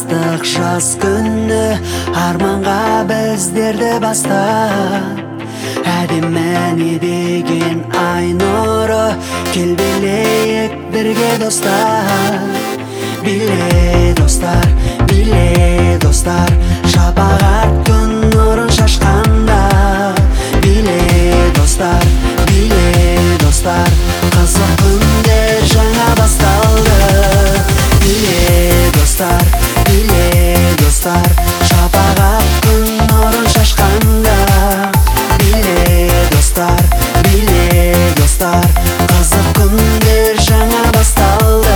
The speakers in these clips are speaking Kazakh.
ыстык жаз күнү арманга биздерди бастап әдемәне деген ай нуру кел билейик бирге достар. Биле достар, шапағат күн нурун шашканда. Биле достар, кызык күндөр жаңа басталды. Биле достар, шапағат күн нурун шашканда. Биле достар, кызык күндөр жаңа басталды.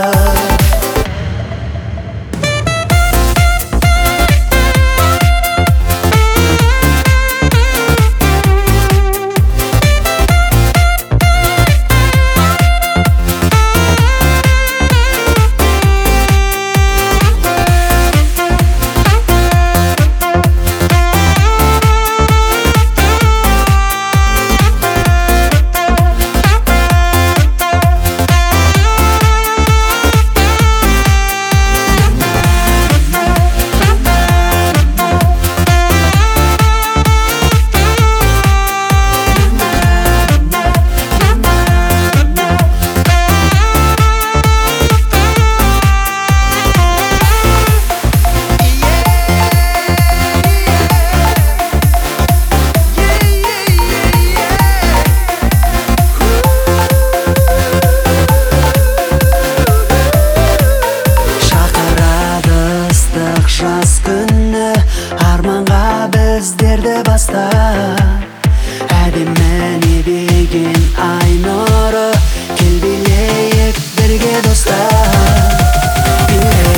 Жаз күнү арманга биздерди бастап әдемәне деген ай нуру кел билейик бирге достар. Биле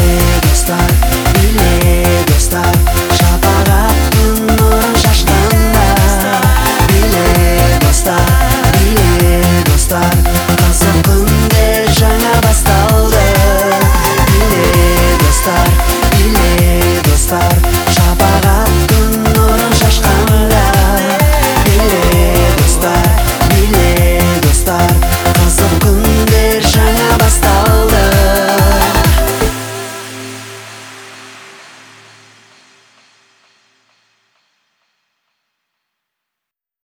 достар, шапағат күн нурун шашканда. Биле достар, кызык күндөр жаңа басталды. Биле достар,